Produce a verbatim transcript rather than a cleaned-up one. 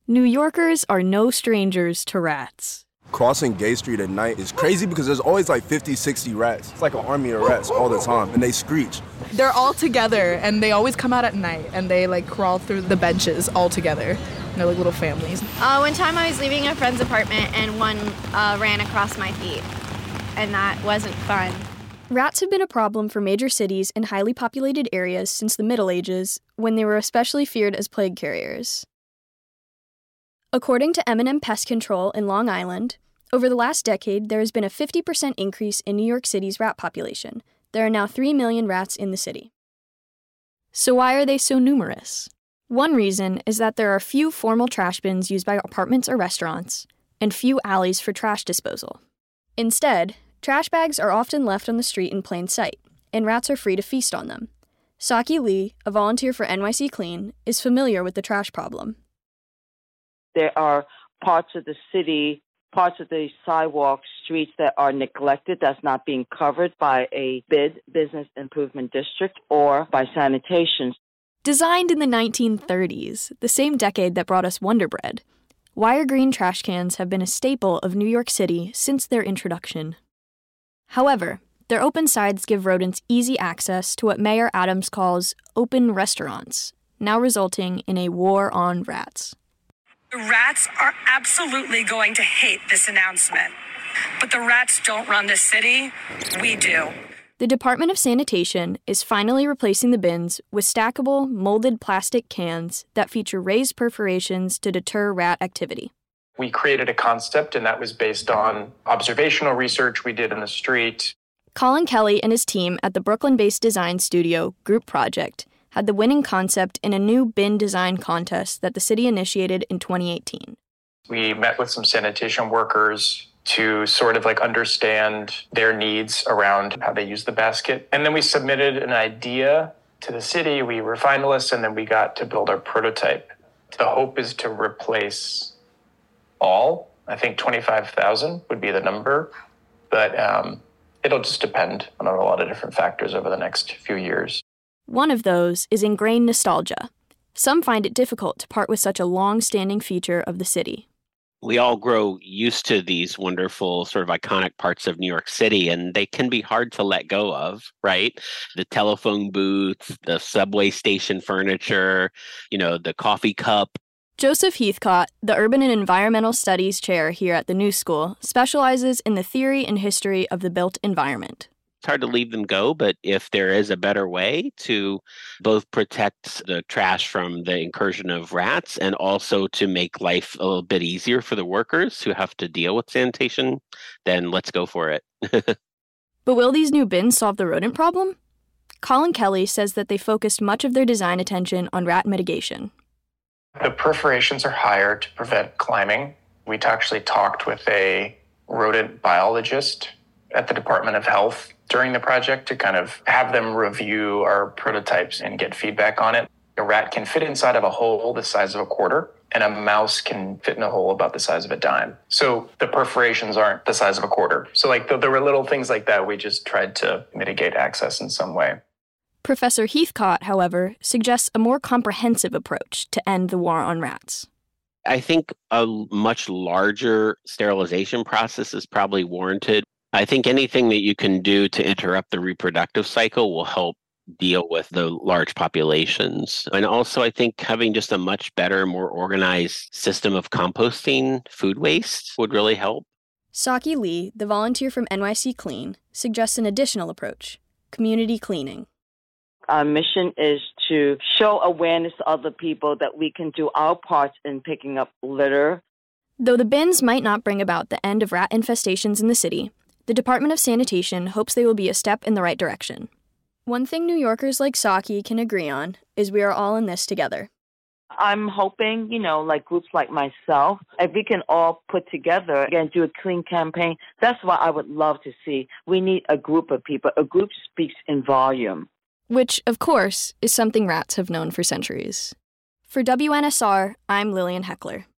New Yorkers are no strangers to rats. Crossing Gay Street at night is crazy because there's always like fifty, sixty rats. It's like an army of rats all the time, and they screech. They're all together, and they always come out at night, and they like crawl through the benches all together. And they're like little families. Uh, one time I was leaving a friend's apartment, and one uh, ran across my feet, and that wasn't fun. Rats have been a problem for major cities and highly populated areas since the Middle Ages, when they were especially feared as plague carriers. According to M and M Pest Control in Long Island, over the last decade, there has been a fifty percent increase in New York City's rat population. There are now three million rats in the city. So why are they so numerous? One reason is that there are few formal trash bins used by apartments or restaurants, and few alleys for trash disposal. Instead, trash bags are often left on the street in plain sight, and rats are free to feast on them. Saki Lee, a volunteer for N Y C Clean, is familiar with the trash problem. There are parts of the city, parts of the sidewalk, streets that are neglected, that's not being covered by a B I D, Business Improvement District, or by sanitation. Designed in the nineteen thirties, the same decade that brought us Wonder Bread, wire green trash cans have been a staple of New York City since their introduction. However, their open sides give rodents easy access to what Mayor Adams calls open restaurants, now resulting in a war on rats. The rats are absolutely going to hate this announcement. But the rats don't run this city. We do. The Department of Sanitation is finally replacing the bins with stackable, molded plastic cans that feature raised perforations to deter rat activity. We created a concept, and that was based on observational research we did in the street. Colin Kelly and his team at the Brooklyn-based design studio Group Project had the winning concept in a new bin design contest that the city initiated in twenty eighteen. We met with some sanitation workers to sort of like understand their needs around how they use the basket. And then we submitted an idea to the city. We were finalists, and then we got to build our prototype. The hope is to replace all. I think twenty-five thousand would be the number, but um, it'll just depend on a lot of different factors over the next few years. One of those is ingrained nostalgia. Some find it difficult to part with such a long-standing feature of the city. We all grow used to these wonderful sort of iconic parts of New York City, and they can be hard to let go of, right? The telephone booth, the subway station furniture, you know, the coffee cup. Joseph Heathcott, the Urban and Environmental Studies chair here at the New School, specializes in the theory and history of the built environment. It's hard to leave them go, but if there is a better way to both protect the trash from the incursion of rats and also to make life a little bit easier for the workers who have to deal with sanitation, then let's go for it. But will these new bins solve the rodent problem? Colin Kelly says that they focused much of their design attention on rat mitigation. The perforations are higher to prevent climbing. We actually talked with a rodent biologist at the Department of Health during the project to kind of have them review our prototypes and get feedback on it. A rat can fit inside of a hole the size of a quarter, and a mouse can fit in a hole about the size of a dime. So the perforations aren't the size of a quarter. So like there were little things like that. We just tried to mitigate access in some way. Professor Heathcott, however, suggests a more comprehensive approach to end the war on rats. I think a much larger sterilization process is probably warranted. I think anything that you can do to interrupt the reproductive cycle will help deal with the large populations. And also, I think having just a much better, more organized system of composting food waste would really help. Saki Lee, the volunteer from N Y C Clean, suggests an additional approach: community cleaning. Our mission is to show awareness to other people that we can do our parts in picking up litter. Though the bins might not bring about the end of rat infestations in the city, the Department of Sanitation hopes they will be a step in the right direction. One thing New Yorkers like Saki can agree on is we are all in this together. I'm hoping, you know, like groups like myself, if we can all put together and do a clean campaign, that's what I would love to see. We need a group of people. A group speaks in volume. Which, of course, is something rats have known for centuries. For W N S R, I'm Lillian Heckler.